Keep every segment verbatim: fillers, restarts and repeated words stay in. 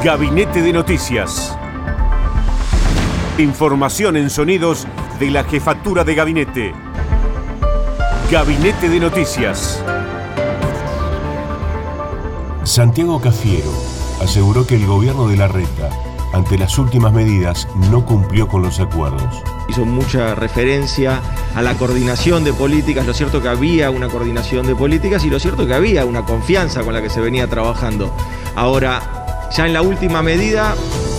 Gabinete de Noticias. Información en sonidos de la Jefatura de Gabinete. Gabinete de Noticias. Santiago Cafiero aseguró que el gobierno de Larreta, ante las últimas medidas, no cumplió con los acuerdos. Hizo mucha referencia a la coordinación de políticas. Lo cierto que había una coordinación de políticas y lo cierto que había una confianza con la que se venía trabajando. Ahora, ya en la última medida,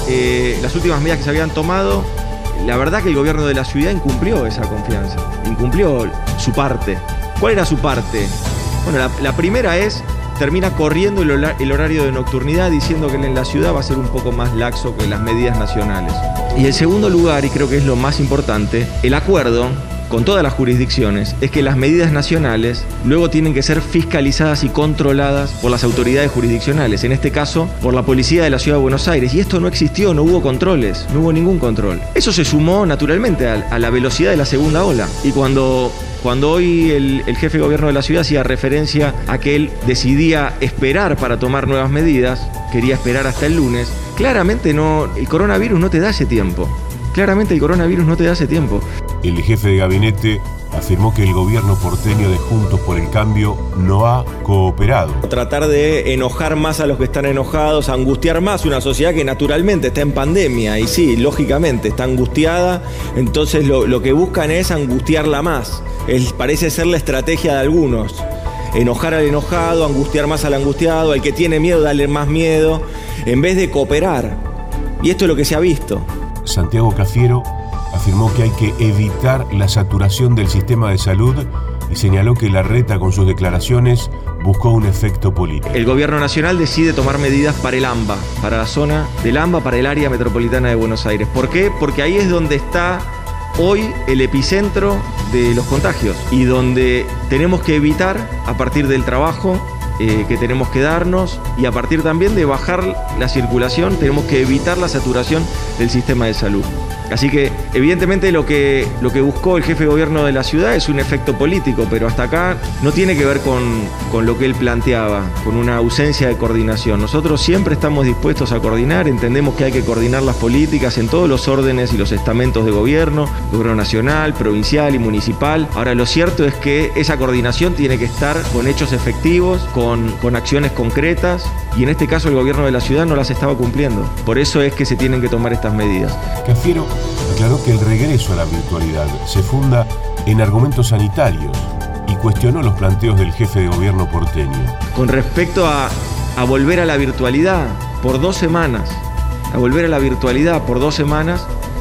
eh, las últimas medidas que se habían tomado, la verdad que el gobierno de la ciudad incumplió esa confianza, incumplió su parte. ¿Cuál era su parte? Bueno, la, la primera es, termina corriendo el, hora, el horario de nocturnidad diciendo que en la ciudad va a ser un poco más laxo que las medidas nacionales. Y en segundo lugar, y creo que es lo más importante, el acuerdo con todas las jurisdicciones es que las medidas nacionales luego tienen que ser fiscalizadas y controladas por las autoridades jurisdiccionales, en este caso por la policía de la Ciudad de Buenos Aires, y esto no existió, no hubo controles, no hubo ningún control. Eso se sumó naturalmente a, a la velocidad de la segunda ola, y cuando, cuando hoy el, el jefe de gobierno de la ciudad hacía referencia a que él decidía esperar para tomar nuevas medidas, quería esperar hasta el lunes, claramente no, el coronavirus no te da ese tiempo, claramente el coronavirus no te da ese tiempo. El jefe de gabinete afirmó que el gobierno porteño de Juntos por el Cambio no ha cooperado. Tratar de enojar más a los que están enojados, angustiar más una sociedad que naturalmente está en pandemia, y sí, lógicamente está angustiada, entonces lo, lo que buscan es angustiarla más. Es, parece ser la estrategia de algunos. Enojar al enojado, angustiar más al angustiado, al que tiene miedo darle más miedo, en vez de cooperar. Y esto es lo que se ha visto. Santiago Cafiero afirmó que hay que evitar la saturación del sistema de salud y señaló que Larreta, con sus declaraciones, buscó un efecto político. El gobierno nacional decide tomar medidas para el AMBA, para la zona del AMBA, para el área metropolitana de Buenos Aires. ¿Por qué? Porque ahí es donde está hoy el epicentro de los contagios y donde tenemos que evitar, a partir del trabajo eh, que tenemos que darnos y a partir también de bajar la circulación, tenemos que evitar la saturación del sistema de salud. Así que, evidentemente, lo que, lo que buscó el jefe de gobierno de la ciudad es un efecto político, pero hasta acá no tiene que ver con, con lo que él planteaba, con una ausencia de coordinación. Nosotros siempre estamos dispuestos a coordinar, entendemos que hay que coordinar las políticas en todos los órdenes y los estamentos de gobierno, gobierno nacional, provincial y municipal. Ahora, lo cierto es que esa coordinación tiene que estar con hechos efectivos, con, con acciones concretas, y en este caso el gobierno de la ciudad no las estaba cumpliendo. Por eso es que se tienen que tomar estas medidas. Cafiero aclaró que el regreso a la virtualidad se funda en argumentos sanitarios y cuestionó los planteos del jefe de gobierno porteño. Con respecto a, a volver a la virtualidad por dos semanas, a volver a la virtualidad por dos semanas,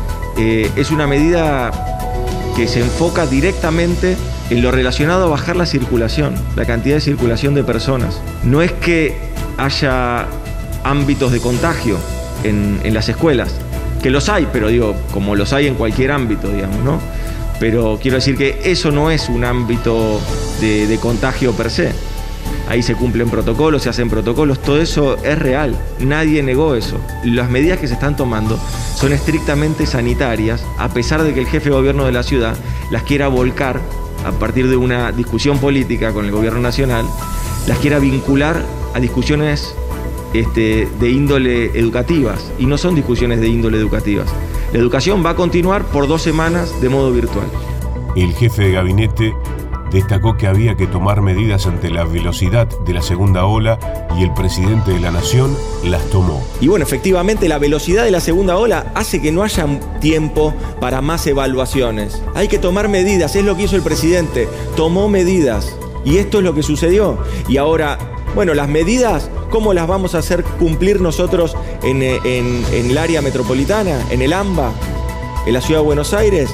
eh, es una medida que se enfoca directamente en lo relacionado a bajar la circulación, la cantidad de circulación de personas. No es que haya ámbitos de contagio en, en las escuelas, que los hay, pero digo, como los hay en cualquier ámbito, digamos, ¿no? Pero quiero decir que eso no es un ámbito de, de contagio per se. Ahí se cumplen protocolos, se hacen protocolos, todo eso es real, nadie negó eso. Las medidas que se están tomando son estrictamente sanitarias, a pesar de que el jefe de gobierno de la ciudad las quiera volcar a partir de una discusión política con el gobierno nacional, las quiera vincular a discusiones Este, de índole educativas, y no son discusiones de índole educativas. La educación va a continuar por dos semanas de modo virtual. El jefe de gabinete destacó que había que tomar medidas ante la velocidad de la segunda ola y el presidente de la nación las tomó. Y bueno, efectivamente la velocidad de la segunda ola hace que no haya tiempo para más evaluaciones. Hay que tomar medidas, es lo que hizo el presidente, tomó medidas, y esto es lo que sucedió. Y ahora, bueno, las medidas, ¿cómo las vamos a hacer cumplir nosotros en, en, en el área metropolitana, en el AMBA, en la Ciudad de Buenos Aires?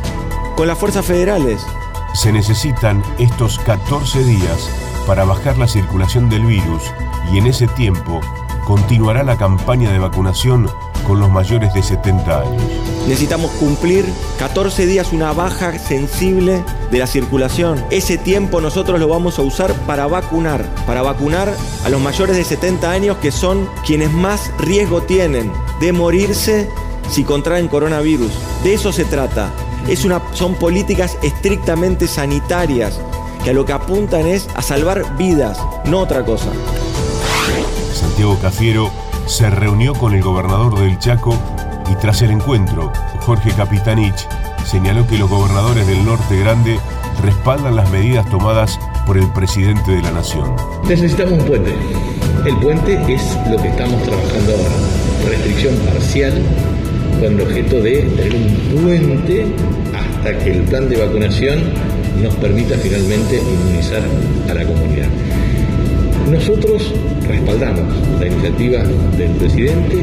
Con las fuerzas federales. Se necesitan estos catorce días para bajar la circulación del virus y en ese tiempo continuará la campaña de vacunación con los mayores de setenta años. Necesitamos cumplir catorce días una baja sensible de la circulación. Ese tiempo nosotros lo vamos a usar para vacunar, para vacunar a los mayores de setenta años, que son quienes más riesgo tienen de morirse si contraen coronavirus. De eso se trata. Es una, son políticas estrictamente sanitarias que a lo que apuntan es a salvar vidas, no otra cosa. Santiago Cafiero se reunió con el gobernador del Chaco y tras el encuentro, Jorge Capitanich señaló que los gobernadores del Norte Grande respaldan las medidas tomadas por el presidente de la Nación. Necesitamos un puente. El puente es lo que estamos trabajando ahora. Restricción parcial con el objeto de tener un puente hasta que el plan de vacunación nos permita finalmente inmunizar a la comunidad. Nosotros respaldamos la iniciativa del presidente.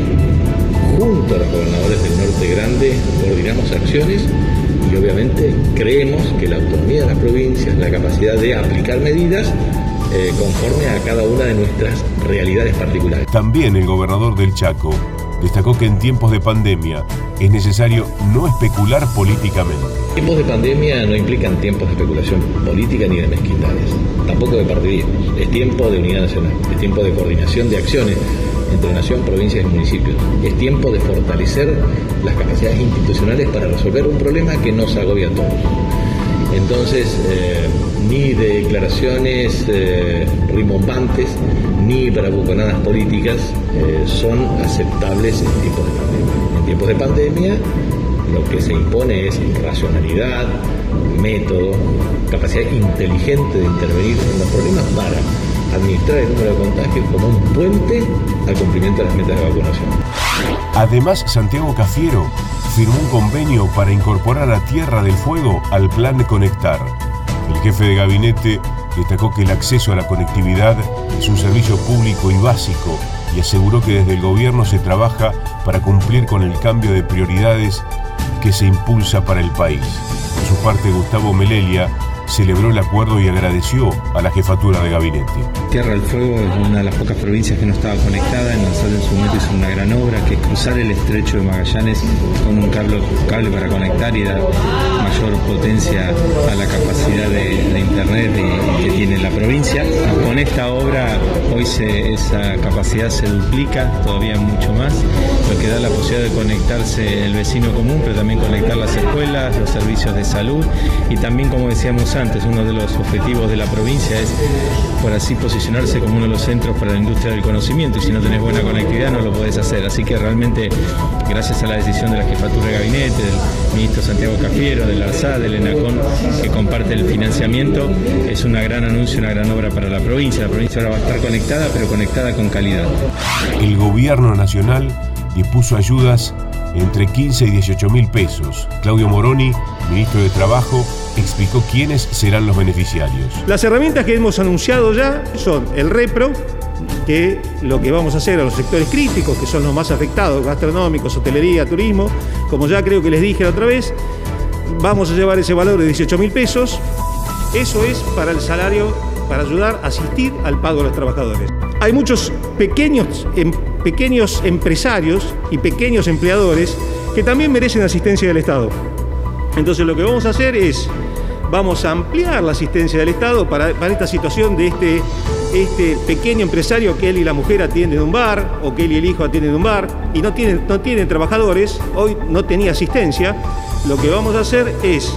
Junto a los gobernadores del Norte Grande coordinamos acciones y obviamente creemos que la autonomía de las provincias, la capacidad de aplicar medidas eh, conforme a cada una de nuestras realidades particulares. También el gobernador del Chaco destacó que en tiempos de pandemia es necesario no especular políticamente. Tiempos de pandemia no implican tiempos de especulación política ni de mezquindades, tampoco de partidismo. Es tiempo de unidad nacional, es tiempo de coordinación de acciones entre nación, provincias y municipios. Es tiempo de fortalecer las capacidades institucionales para resolver un problema que nos agobia a todos. Entonces, eh, ni de declaraciones eh, rimbombantes, ni bravuconadas políticas eh, son aceptables en tiempos de pandemia. En tiempos de pandemia, lo que se impone es racionalidad, método, capacidad inteligente de intervenir en los problemas para administrar el número de contagios como un puente al cumplimiento de las metas de vacunación. Además, Santiago Cafiero firmó un convenio para incorporar a Tierra del Fuego al plan de Conectar. El jefe de gabinete destacó que el acceso a la conectividad es un servicio público y básico y aseguró que desde el gobierno se trabaja para cumplir con el cambio de prioridades que se impulsa para el país. Por su parte, Gustavo Melelia celebró el acuerdo y agradeció a la jefatura de gabinete. Tierra del Fuego es una de las pocas provincias que no estaba conectada. En Nansal en su momento hizo una gran obra, que es cruzar el estrecho de Magallanes con un cable, cable para conectar y dar mayor potencia a la capacidad de, de internet de, que tiene la provincia. Con esta obra hoy se, esa capacidad se duplica todavía mucho más, lo que da la posibilidad de conectarse el vecino común, pero también conectar las escuelas, los servicios de salud y también, como decíamos antes, uno de los objetivos de la provincia es, por así, posicionarse como uno de los centros para la industria del conocimiento, y si no tenés buena conectividad no lo podés hacer. Así que realmente, gracias a la decisión de la jefatura de gabinete, del ministro Santiago Cafiero, del ARSAT, del ENACON, que comparte el financiamiento, es una gran anuncio, una gran obra para la provincia. La provincia ahora va a estar conectada, pero conectada con calidad. El gobierno nacional dispuso ayudas entre quince y dieciocho mil pesos. Claudio Moroni, ministro de Trabajo, explicó quiénes serán los beneficiarios. Las herramientas que hemos anunciado ya son el REPRO, que lo que vamos a hacer a los sectores críticos, que son los más afectados, gastronómicos, hotelería, turismo, como ya creo que les dije la otra vez, vamos a llevar ese valor de dieciocho mil pesos. Eso es para el salario, para ayudar a asistir al pago de los trabajadores. Hay muchos pequeños, em, pequeños empresarios y pequeños empleadores que también merecen asistencia del Estado. Entonces lo que vamos a hacer es, vamos a ampliar la asistencia del Estado para, para esta situación de este, este pequeño empresario que él y la mujer atienden un bar, o que él y el hijo atienden un bar, y no tienen, no tienen trabajadores, hoy no tenía asistencia. Lo que vamos a hacer es,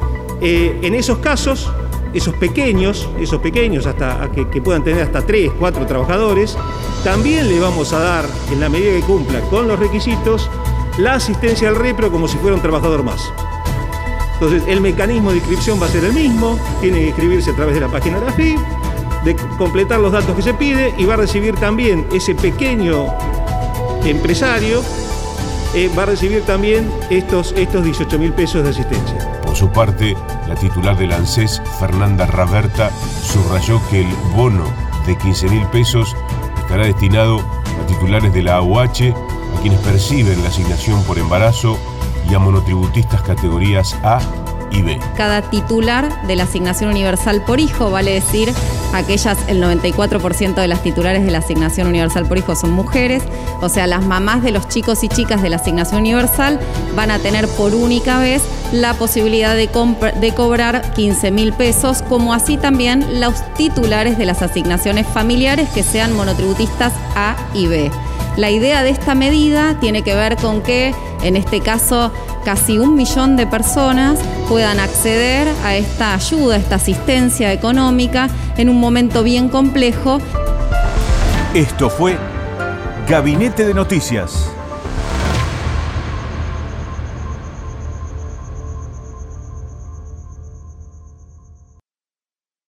eh, en esos casos, esos pequeños, esos pequeños hasta que, que puedan tener hasta tres, cuatro trabajadores, también le vamos a dar, en la medida que cumpla con los requisitos, la asistencia al REPRO como si fuera un trabajador más. Entonces, el mecanismo de inscripción va a ser el mismo, tiene que inscribirse a través de la página de la A F I, de completar los datos que se pide, y va a recibir también ese pequeño empresario, eh, va a recibir también estos, estos dieciocho mil pesos de asistencia. Por su parte, la titular del ANSES, Fernanda Raberta, subrayó que el bono de quince mil pesos estará destinado a titulares de la A U H, a quienes perciben la asignación por embarazo y a monotributistas categorías A y B. Cada titular de la asignación universal por hijo, vale decir, aquellas, el noventa y cuatro por ciento de las titulares de la asignación universal por hijo son mujeres, o sea, las mamás de los chicos y chicas de la asignación universal van a tener por única vez la posibilidad de, de cobrar quince mil pesos, como así también los titulares de las asignaciones familiares que sean monotributistas A y B. La idea de esta medida tiene que ver con que, en este caso, casi un millón de personas puedan acceder a esta ayuda, a esta asistencia económica en un momento bien complejo. Esto fue Gabinete de Noticias.